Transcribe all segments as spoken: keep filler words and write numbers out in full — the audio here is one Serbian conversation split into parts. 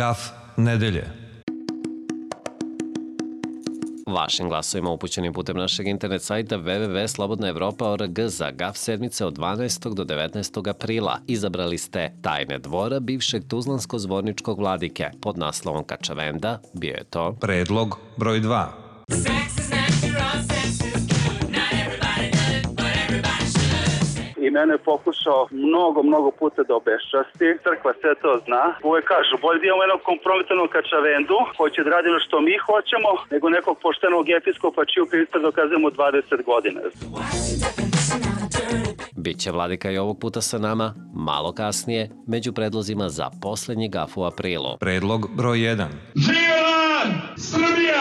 Graf nedelje. Vašim glasovima upućenim putem našeg internet sajta w w w tačka slobodna evropa tačka org za Gaf sedmice od dvanaestog do devetnaestog aprila izabrali ste Tajne dvora bivšeg tuzlansko-zvorničkog vladike. Pod naslovom Kačavenda bio je to Predlog broj dva. I mene je pokušao mnogo, mnogo puta da obeščasti. Crkva sve to zna. Uvek kažu, bolje da imamo jednog kompromitanog Kačavendu koji će da radimo što mi hoćemo, nego nekog poštenog episkopa čiju krivicu dokazujemo dvadeset godina. Biće vladika i ovog puta sa nama, malo kasnije, među predlozima za poslednji Gaf u aprilu. Predlog broj jedan. Živela Srbija!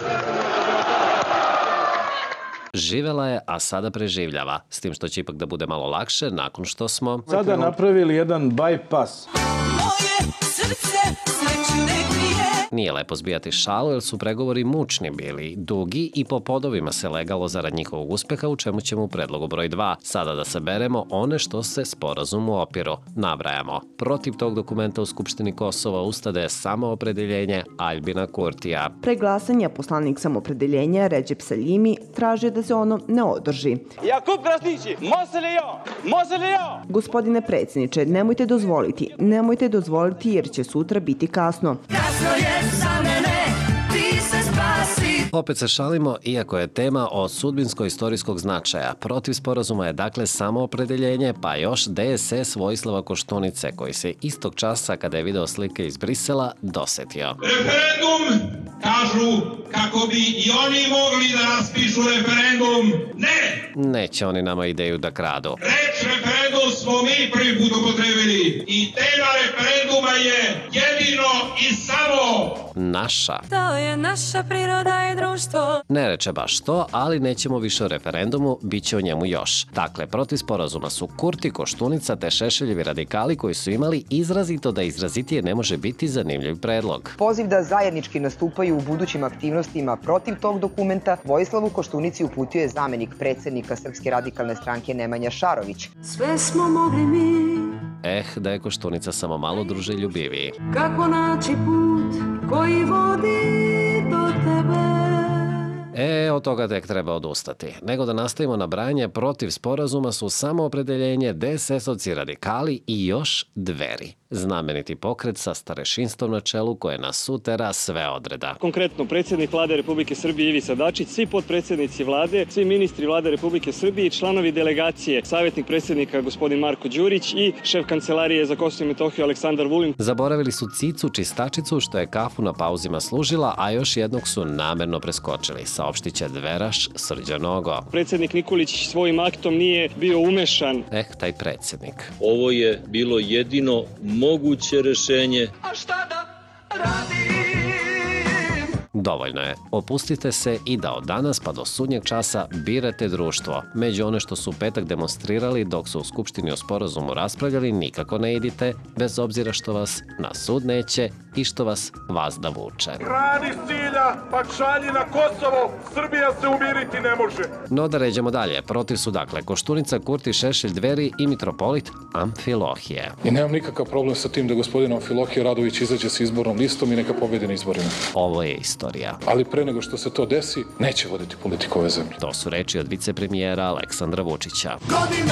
Živela je, a sada preživljava, s tim što će ipak da bude malo lakše nakon što smo sada napravili jedan bypass. Moje srce sreću ne krije. Nije lepo zbijati šalu, jer su pregovori mučni bili, dugi i po podovima se legalo zarad njihovog uspeha, u čemu ćemo u predlogu broj dva. Sada da saberemo one što se sporazumu opiru. Nabrajamo. Protiv tog dokumenta u Skupštini Kosova ustade samoopredeljenje Aljbina Kurtija. Pre glasanja poslanik samoopredeljenja Recep Saljimi traže da se ono ne održi. Jakub Krasnići, može li jo? Može li jo? Gospodine predsjedniče, nemojte dozvoliti, nemojte dozvoliti jer će sutra biti kasno. Kasno je za mene, ti se spasi. Opet se šalimo, iako je tema od sudbinsko-istorijskog značaja. Protiv sporazuma je dakle samoopredeljenje, pa još D S S Vojislava Koštunice, koji se istog časa, kada je video slike iz Brisela, dosetio. Referendum, kažu, kako bi i oni mogli da raspišu referendum. Ne! Neće oni nama ideju da kradu. Reč referendum smo mi prvi put upotrebili i tema referenduma je jedino i samo naša. To je naša priroda i društvo. Ne reče baš to, ali nećemo više o referendumu, bit će o njemu još. Dakle, protiv sporazuma su Kurti, Koštunica te Šešeljevi radikali koji su imali izrazito da izrazitije ne može biti zanimljiv predlog. Poziv da zajednički nastupaju u budućim aktivnostima protiv tog dokumenta Vojislavu Koštunici uputio je zamenik predsednika Srpske radikalne stranke Nemanja Šarović. Sve smo mogli mi. Eh, da je Koštunica samo malo druželjubiviji. Kako naći put koji vodi do tebe? E, od toga tek treba odustati. Nego da nastavimo nabrajanje, protiv sporazuma su samoopredeljenje, D S S-ovci radikali i još Dveri. Znameniti pokret sa starešinstvom na čelu koje nas sutera sve odreda. Konkretno, predsjednik vlade Republike Srbije Ivica Dačić, svi potpredsjednici vlade, svi ministri vlade Republike Srbije i članovi delegacije, savjetnik predsjednika gospodin Marko Đurić i šef kancelarije za Kosovo i Metohiju Aleksandar Vulin. Zaboravili su Cicu čistačicu što je kafu na pauzima služila, a još jednog su namerno preskočili, saopštiće Dveraš Srđan Nogo. Predsjednik Nikolić svojim aktom nije bio umešan. Eh, taj predsjednik. Ovo je bilo jedino moguće rešenje. A šta da radim? Dovoljno je. Opustite se i da od danas pa do sudnjeg časa birate društvo. Među one što su u petak demonstrirali dok su u Skupštini o sporazumu raspravljali, nikako ne idite, bez obzira što vas na sud neće i što vas vazda vuče. Radi cilja, pa šalji na Kosovo, Srbija se umiriti ne može. No da ređemo dalje. Protiv su dakle Koštunica, Kurti, Šešelj, Dveri i mitropolit Amfilohije. I nemam nikakav problem sa tim da gospodin Amfilohije Radović izađe sa izbornom listom i neka pobedi na izborima. Ovo je istorija. Ali pre nego što se to desi, neće voditi politiku ove zemlje. To su reči od vicepremijera Aleksandra Vučića. Godina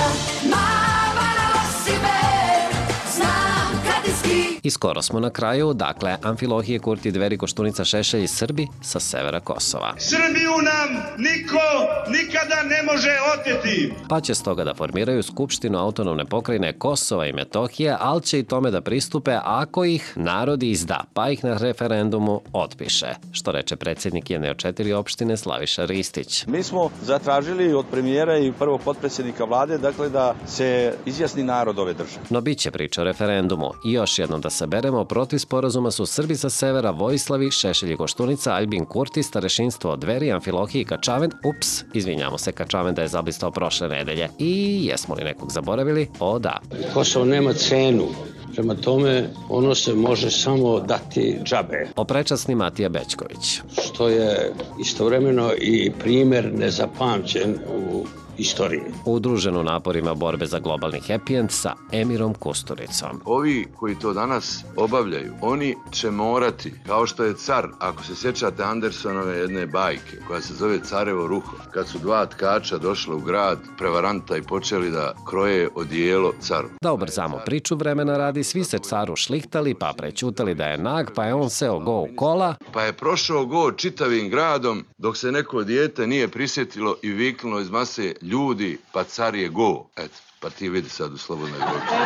mama si me, znam kad iski. I skoro smo na kraju, dakle, Amfilohije, Kurti, Dveri, Koštunica, Šešelj i Srbi sa severa Kosova. Srbiju nam niko nikada ne može oteti. Pa će stoga da formiraju Skupštinu autonomne pokrajine Kosova i Metohije, ali će i tome da pristupe ako ih narod izda, pa ih na referendumu otpiše, što reče predsjednik jedne od četiri opštine Slaviša Ristić. Mi smo zatražili od premijera i prvog potpredsjednika vlade, dakle, da se izjasni narod ove države. No bit će priča o referendumu. I još jednom da saberemo, protiv sporazuma su Srbi sa severa, Vojislavi, Šešelj i Koštunica, Aljbin Kurti, starešinstvo Dveri, Amfilohije i Kačaven. Ups, izvinjamo se, Kačaven da je zablistao prošle nedelje. I jesmo li nekog zaboravili? O da. Kosovo nema cenu. Prema tome, ono se može samo dati džabe. Oprečasni Matija Bećković. Što je istovremeno i primer nezapamćen u istorije. Udružen u naporima borbe za globalni happy end sa Emirom Kusturicom. Ovi koji to danas obavljaju, oni će morati, kao što je car, ako se sjećate Andersonove jedne bajke, koja se zove Carevo ruho, kad su dva tkača došla u grad prevaranta i počeli da kroje odijelo caru. Da ubrzamo priču vremena radi, svi se caru šlihtali, pa prećutali da je nag, pa je on seo go u kola. Pa je prošao go čitavim gradom, dok se neko dijete nije prisjetilo i viknulo iz mase ljudi, pa car je go. Eto, pa ti vidi sad u Slobodnoj Evropi.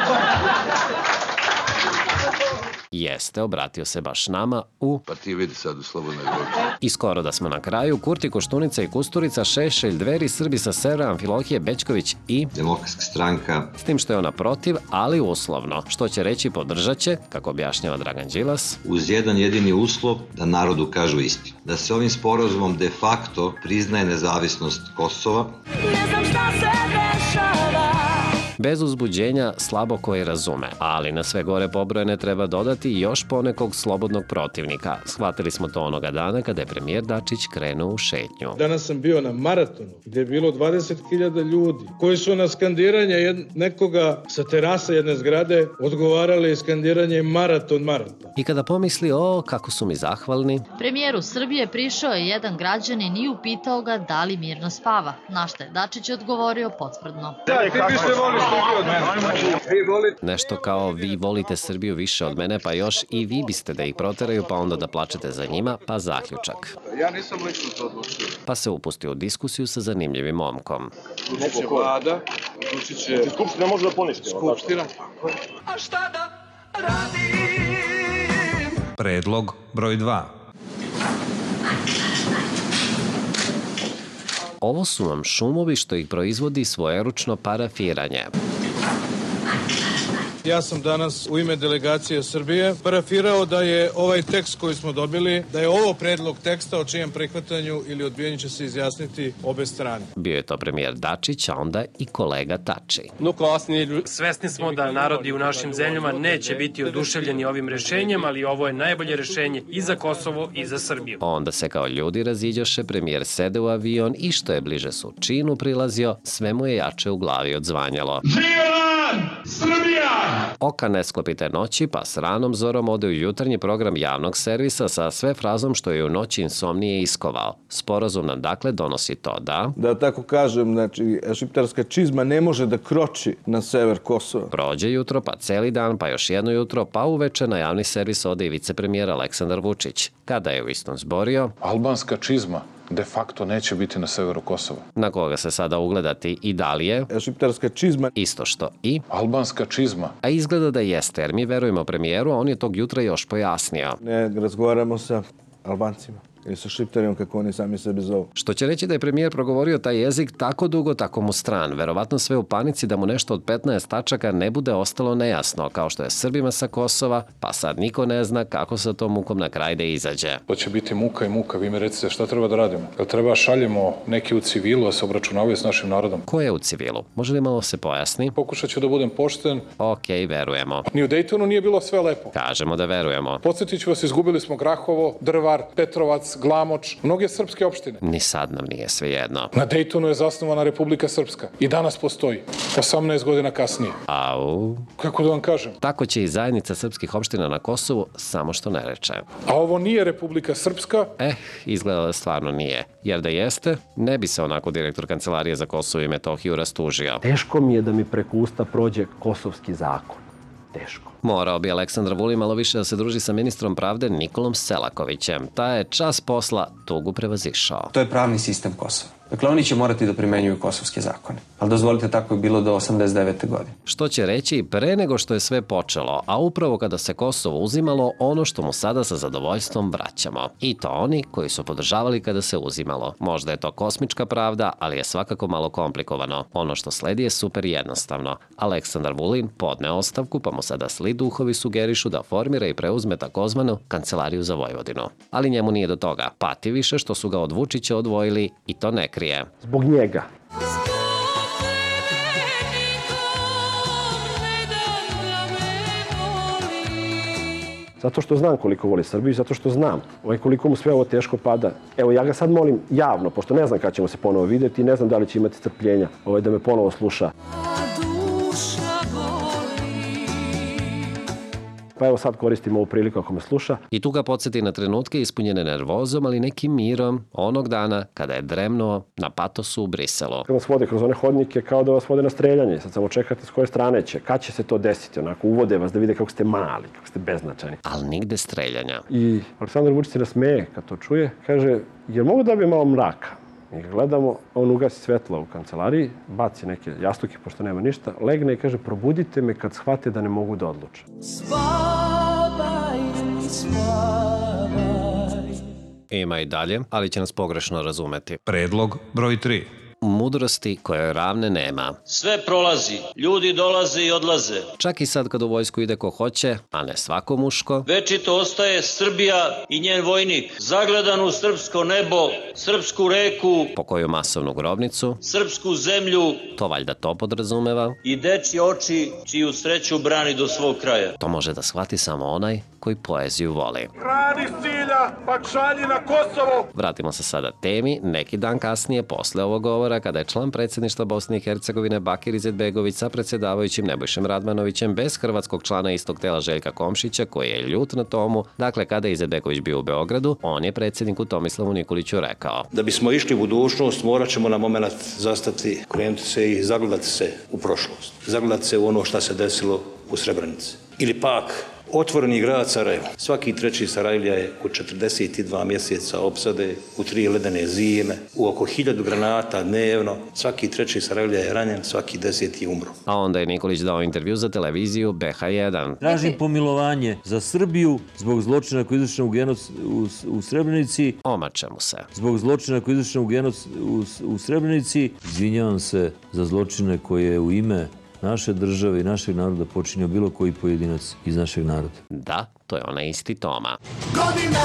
Jeste, obratio se baš nama u... Pa ti vidi sad u Slobodnoj Evropi. I skoro da smo na kraju, Kurti, Koštunica i Kusturica, Šešelj, Dveri, Srbi sa severa, Amfilohije, Bećković i... Demokratska stranka. S tim što je ona protiv, ali uslovno. Što će reći podržat će, kako objašnjava Dragan Đilas. Uz jedan jedini uslov da narodu kažu istinu. Da se ovim sporazumom de facto priznaje nezavisnost Kosova. Ne znam šta se dešava. Bez uzbuđenja slabo koji razume, ali na sve gore pobrojene treba dodati još ponekog slobodnog protivnika. Shvatili smo to onoga dana kada je premijer Dačić krenuo u šetnju. Danas sam bio na maratonu gdje je bilo dvadeset hiljada ljudi koji su na skandiranje nekoga sa terasa jedne zgrade odgovarali skandiranje maraton, maraton. I kada pomisli, o, kako su mi zahvalni. Premijeru Srbije prišao je jedan građanin i upitao ga da li mirno spava, na što je Dačić odgovorio potvrdno. Nešto kao vi volite Srbiju više od mene, pa još i vi biste da ih proteraju, pa onda da plačete za njima, pa zaključak. Ja nisam lično to odlučio. Pa se upustio u diskusiju sa zanimljivim momkom. Odlučit će vlada, odlučit će... Skupština može da poništi. Skupština. A šta da radim? Predlog broj dva. Ovo su vam šumovi što ih proizvodi svojeručno parafiranje. Ja sam danas u ime delegacije Srbije parafirao da je ovaj tekst koji smo dobili, da je ovo predlog teksta o čijem prihvatanju ili odbijanju će se izjasniti obe strane. Bio je to premijer Dačić, a onda i kolega Tači. Svesni smo da narodi u našim zemljama neće biti oduševljeni ovim rešenjem, ali ovo je najbolje rešenje i za Kosovo i za Srbiju. Onda se kao ljudi raziđoše, premijer sede u avion i što je bliže Surčinu prilazio, sve mu je jače u glavi odzvanjalo. Srbija! Oka ne sklopite noći, pa s ranom zorom ode u jutarnji program javnog servisa sa sve frazom što je u noći insomnije iskovao. Sporazum nam dakle donosi to da... Da tako kažem, znači, šiptarska čizma ne može da kroči na sever Kosova. Prođe jutro, pa celi dan, pa još jedno jutro, pa uveče na javni servis ode i vicepremijer Aleksandar Vučić. Kada je u istom zborio... Albanska čizma de facto neće biti na severu Kosova. Na koga se sada ugledati i da li je... Šiptarska čizma. Isto što i... Albanska čizma. A izgleda da jeste, jer mi verujemo premijeru, a on je tog jutra još pojasnio. Ne, razgovaramo sa Albancima. Ili sa Šiptarijom, kako oni sami sebe zovu. Što će reći da je premijer progovorio taj jezik tako dugo, tako mu stran. Verovatno sve u panici da mu nešto od petnaest tačaka ne bude ostalo nejasno, kao što je Srbima sa Kosova, pa sad niko ne zna kako sa tom mukom na kraj da izađe. To će biti muka i muka. Vi mi recite šta treba da radimo. Jel treba šaljemo neki u civilu, a se obračunavaju s našim narodom? Ko je u civilu? Može li malo se pojasni? Pokušat ću da budem pošten. Okej, verujemo. Ni u Dejtonu nije bilo sve lepo. Kažemo da verujemo. Podsjetit ću vas, izgubili smo Grahovo, Drvar, Petrovac, Glamoč, mnoge srpske opštine. Ni sad nam nije svejedno. Na Dejtonu je zasnovana Republika Srpska. I danas postoji. osamnaest godina kasnije. Au. Kako da vam kažem? Tako će i zajednica srpskih opština na Kosovu, samo što ne reče. A ovo nije Republika Srpska? Eh, izgleda da stvarno nije. Jer da jeste, ne bi se onako direktor Kancelarije za Kosovo i Metohiju rastužio. Teško mi je da mi preko usta prođe kosovski zakon. Teško. Morao bi Aleksandar Vulin malo više da se druži sa ministrom pravde Nikolom Selakovićem. Ta je čas posla tugu prevazišao. To je pravni sistem Kosova. Dakle, oni će morati da primenjuju kosovske zakone. Ali dozvolite, tako je bilo do osamdeset devete godine. Što će reći pre nego što je sve počelo, a upravo kada se Kosovo uzimalo, ono što mu sada sa zadovoljstvom vraćamo. I to oni koji su podržavali kada se uzimalo. Možda je to kosmička pravda, ali je svakako malo komplikovano. Ono što sledi je super jednostavno. Aleksandar Vulin podne ostavku, pa mu sada sli duhovi sugerišu da formira i preuzme takozvanu Kancelariju za Vojvodinu. Ali njemu nije do toga. Pati više što su ga od Vučića odvojili i to ne krije. Zbog njega. Zato što znam koliko voli Srbiju, zato što znam ovaj, koliko mu sve ovo teško pada. Evo, ja ga sad molim javno, pošto ne znam kada ćemo se ponovo vidjeti i ne znam da li će imati strpljenja ovaj, da me ponovo sluša. Pa evo sad koristim ovu priliku ako me sluša. I tu ga podsjeti na trenutke ispunjene nervozom, ali nekim mirom onog dana kada je dremnuo na patosu u Briselu. Kad vas vode kroz one hodnike kao da vas vode na streljanje. Sad samo čekate s koje strane će. Kad će se to desiti? Onako uvode vas da vide kako ste mali, kako ste beznačajni. Ali nigde streljanja. I Aleksandar Vučić se nasmeje kad to čuje. Kaže, jer mogu da bi malo mraka? Mi ga gledamo, on ugasi svetlo u kancelariji, baci neke jastuke, pošto nema ništa, legne i kaže, probudite me kad shvate da ne mogu da odluče. Spavaj, spavaj. Ima i dalje, ali će nas pogrešno razumeti. Predlog broj tri. Mudrosti koje ravne nema. Sve prolazi, ljudi dolaze i odlaze. Čak i sad kad u vojsku ide ko hoće, a ne svako muško. Večito ostaje Srbija i njen vojnik, zagledan u srpsko nebo, srpsku reku, po koju masovnu grobnicu, srpsku zemlju, to valjda to podrazumeva, i dečji oči čiju sreću brani do svog kraja. To može da shvati samo onaj koji poeziju voli. Radi cilja, pa šalji na Kosovo! Vratimo se sada temi. Neki dan kasnije, posle ovog govora, kada je član predsjedništva Bosne i Hercegovine Bakir Izetbegović sa predsjedavajućim Nebojšem Radmanovićem bez hrvatskog člana istog tela Željka Komšića, koji je ljut na tomu, dakle kada je Izetbegović bio u Beogradu, on je predsjedniku Tomislavu Nikoliću rekao: da bismo išli u budućnost, morat ćemo na moment zastati, krenuti se i zagledati se u prošlost. Zagledati se u ono što se desilo u Srebrenici. Ili pak otvoreni grad Sarajevo. Svaki treći Sarajlija je u četrdeset dva mjeseca opsade, u tri ledene zime, u oko hiljadu granata dnevno. Svaki treći Sarajlija je ranjen, svaki deseti je umro. A onda je Nikolić dao intervju za televiziju B H jedan. Tražim pomilovanje za Srbiju zbog zločina koji je izvršen u, genoc, u, u Srebrenici. Omače mu se. Zbog zločina koji je izvršen u, genoc, u, u Srebrenici. Izvinjavam se za zločine koje je u ime naše države i našeg naroda počinio bilo koji pojedinac iz našeg naroda. Da, to je onaj isti Toma. Godina,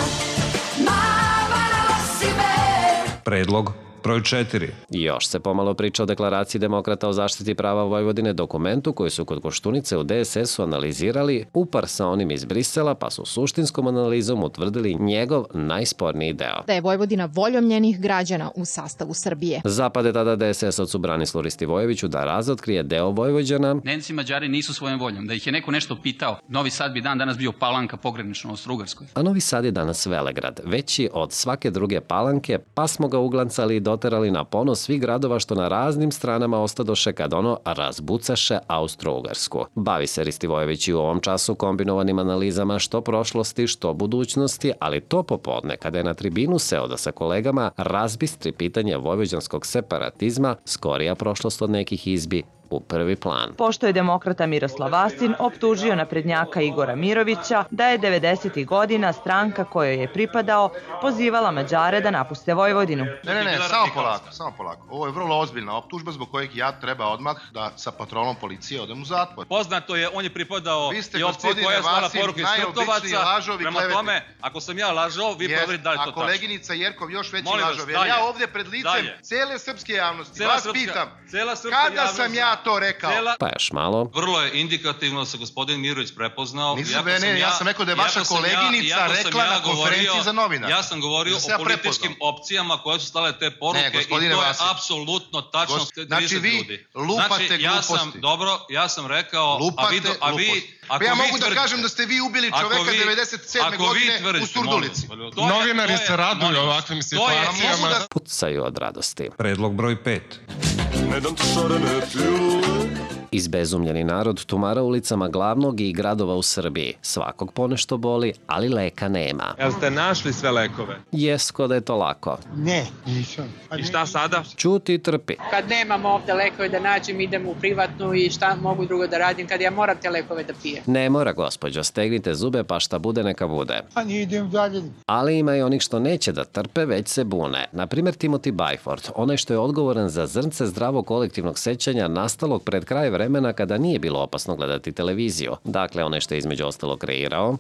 navarala si me. Predlog broj četiri. Još se pomalo priča o deklaraciji demokrata o zaštiti prava Vojvodine, dokumentu koji su kod Koštunice u D S S-u analizirali upar sa onim iz Brisela, pa su suštinskom analizom utvrdili njegov najsporniji deo. Da je Vojvodina voljom njenih građana u sastavu Srbije. Zapade tada D S S-ovcu Branislavu Ristivojeviću da razotkrije deo Vojvođana. Nemci i Mađari nisu svojom voljom. Da ih je neko nešto pitao, Novi Sad bi dan danas bio Palanka pogranično Austro-Ugarskoj. A Novi Sad je danas Velegrad, veći od svake druge Palanke, pa smo ga uglancali do doterali na ponos svih gradova što na raznim stranama ostadoše kad ono razbucaše Austro-Ugarsku. Bavi se Ristivojević i u ovom času kombinovanim analizama što prošlosti, što budućnosti, ali to popodne, kada je na tribinu seo da sa kolegama razbistri pitanje vojvođanskog separatizma, skorija prošlost od nekih izbi u prvi plan. Pošto je demokrata Miroslav Vastin optužio naprednjaka Igora Mirovića da je devedesetih godina stranka kojoj je pripadao pozivala Mađare da napuste Vojvodinu. Ne, ne, ne, samo polako, samo polako. Ovo je vrlo ozbiljna optužba zbog kojeg ja treba odmah da sa patronom policije odem u zatvor. Poznato je, on je pripadao i opciji koja je slala poruke iz Krtovaca. Prema kleveti. Tome, ako sam ja lažao, vi proverite da li je to tačno. A koleginica Jerkov još veći lažov. Jer ja ovdje pred licem cele srpske javnosti cela vas srpska, pitam, kada javnost, sam ja to rekao? Cela... Pa još malo. Vrlo je indikativno da se gospodin Mirović prepoznao. Nisam, ne, ne, ja sam rekao da je vaša koleginica ja, rekla ja na konferenciji za novinara. Ja sam govorio o političkim opcijama koje su stale te poruke ne, i to je Vasil. apsolutno tačno. Gos... Znači vi ljudi. lupate znači, ja gluposti. Sam, dobro, ja sam rekao... Lupate a vi, a vi, ako pa ja mogu tvrdite, da kažem da ste vi ubili čoveka vi, devedeset sedme godine tvrdite, u Surdulici. Novinari se raduju ovakvim situacijama. Da... Pucaju od radosti. Predlog broj pet. Ne dam ti šarene pljuje. Izbezumljeni narod tumara ulicama glavnog i gradova u Srbiji. Svakog ponešto boli, ali leka nema. Jel ste našli sve lekove? Jesko da je to lako. Ne, nisam. I šta sada? Ćuti i trpi. Kad nemam ovde lekove da nađem, idem u privatnu i šta mogu drugo da radim kad ja moram te lekove da pijem. Ne mora, gospođo, stegnite zube pa šta bude neka bude. Pa nije idem dalje. Ali ima i onih što neće da trpe, već se bune. Naprimer Timothy Byford, onaj što je odgovoran za zrnce zdravog kolektivnog sećanja nastalog pred kraj vremena kada nije bilo opasno gledati televiziju. Dakle, onaj što je između ostalo kreirao.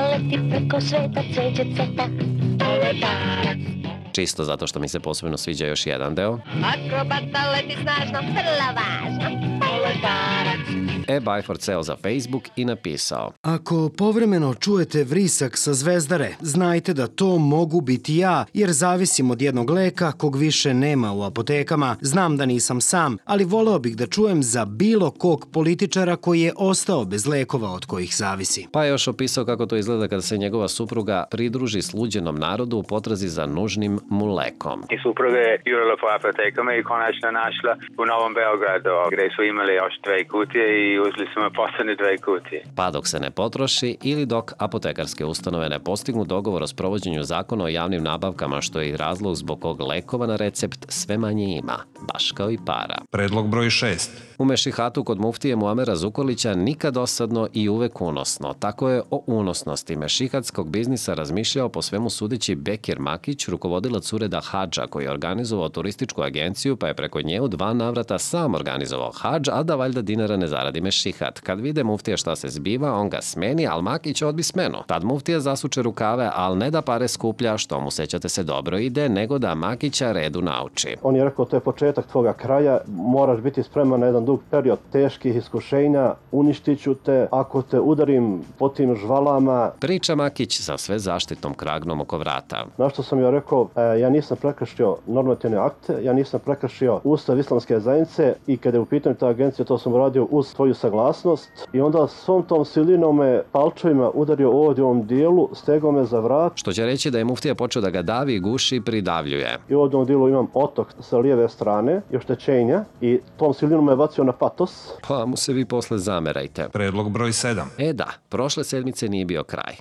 Čisto zato što mi se posebno sviđa još jedan deo. Akrobata leti snažno, vrlo važno. E. Bajford seo za Facebook i napisao: Ako povremeno čujete vrisak sa Zvezdare, znajte da to mogu biti ja, jer zavisim od jednog leka kog više nema u apotekama. Znam da nisam sam, ali voleo bih da čujem za bilo kog političara koji je ostao bez lekova od kojih zavisi. Pa je još opisao kako to izgleda kada se njegova supruga pridruži sluđenom narodu u potrazi za nužnim mu lekom. I supruga je jurila po apotekama i konačno našla u Novom Beogradu, gde su imali još dve kutije i uzeli su me posledne dve kutije. Pa dok se ne potroši ili dok apotekarske ustanove ne postignu dogovor o sprovođenju zakona o javnim nabavkama, što je i razlog zbog kog lekova na recept sve manje ima, baš kao i para. Predlog broj šest. U Mešihatu kod muftije Muamera Zukorlića nikad dosadno i uvek unosno. Tako je o unosnosti mešihatskog biznisa razmišljao po svemu sudeći Bekir Makić, rukovodilac ureda hadža koji je organizovao turističku agenciju, pa je preko nje u dva navrata sam organizovao hadž, a da valjda dinara ne zaradi mešihat. Kad vide muftija šta se zbiva, on ga smeni, al Makić odbi smenu. Tad muftija zasuče rukave, al ne da pare skuplja, što mu, sećate se, dobro ide, nego da Makića redu nauči. On je rekao, to je početak tvoga kraja, moraš biti spreman na jedan dug period teških iskušenja, uništit ću te, ako te udarim po tim žvalama. Priča Makić sa sve zaštitnom kragnom oko vrata. Na što sam joj rekao, e, ja nisam prekršio normativne akte, ja nisam prekršio Ustav islamske zajednice i kada je u pitanju ta agencija, to sam uradio uz svoju saglasnost i onda svom tom silinom me palčevima udario ovdje u ovom dijelu, stegao me za vrat. Što će reći da je muftija počeo da ga davi, guši i pridavljuje. I ovdje u ovom dijelu imam otok sa lijeve strane i oštećenja i tom silinom me bacio na patos. Pa mu se vi posle zamerajte. Predlog broj sedam. E da, prošle sedmice nije bio kraj.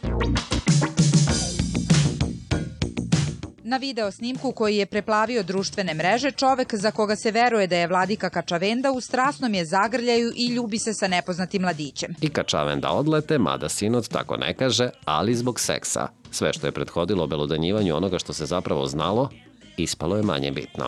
Na video snimku koji je preplavio društvene mreže, čovek za koga se veruje da je vladika Kačavenda u strasnom je zagrljaju i ljubi se sa nepoznatim mladićem. I Kačavenda odlete, mada sinod tako ne kaže, ali zbog seksa. Sve što je prethodilo obelodanjivanju onoga što se zapravo znalo, ispalo je manje bitno.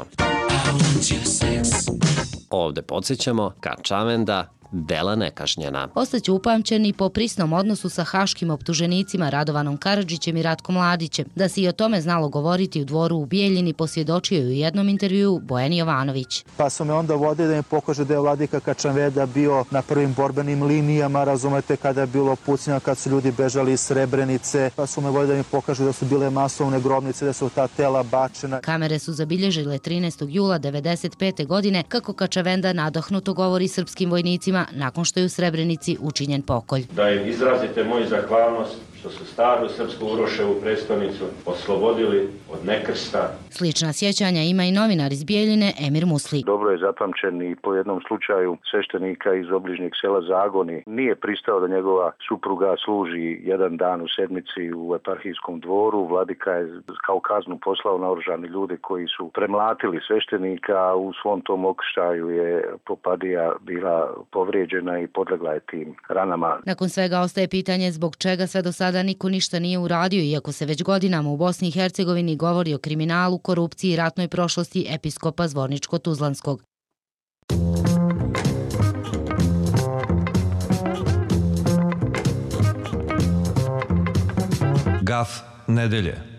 Ovde podsjećamo, Kačavenda, dela nekažnjena. Ostaće upamćen i po prisnom odnosu sa haškim optuženicima Radovanom Karadžićem i Ratkom Mladićem. Da se i o tome znalo govoriti u dvoru u Bijeljini, posvjedočio je u jednom intervjuu Bojan Jovanović. Pa su me onda vodili da mi pokaže da je vladika Kačavenda bio na prvim borbenim linijama, razumete, kada je bilo pucnja, kad su ljudi bežali iz Srebrenice, pa su me vodili da mi pokažu da su bile masovne grobnice, da su ta tela bačena. Kamere su zabilježile trinaestog jula devedeset pete godine kako Kačavenda nadahnuto govori srpskim vojnicima nakon što je u Srebrenici učinjen pokolj. Da im izrazite moju zahvalnost što su staru srpsku Uroševu prestonicu oslobodili od nekrsta. Slična sjećanja ima i novinar iz Bijeljine Emir Musli. Dobro je zapamćen i po jednom slučaju sveštenika iz obližnjeg sela Zagoni. Nije pristao da njegova supruga služi jedan dan u sedmici u eparhijskom dvoru. Vladika je kao kaznu poslao naoružane ljude koji su premlatili sveštenika. U svom tom okršaju je Popadija bila povrijeđena i podlegla je tim ranama. Nakon svega ostaje pitanje zbog čega sve do sada niko ništa nije uradio, iako se već godinama u Bosni i Hercegovini govori o kriminalu, korupciji i ratnoj prošlosti episkopa Zvorničko-Tuzlanskog. Gaf nedelje.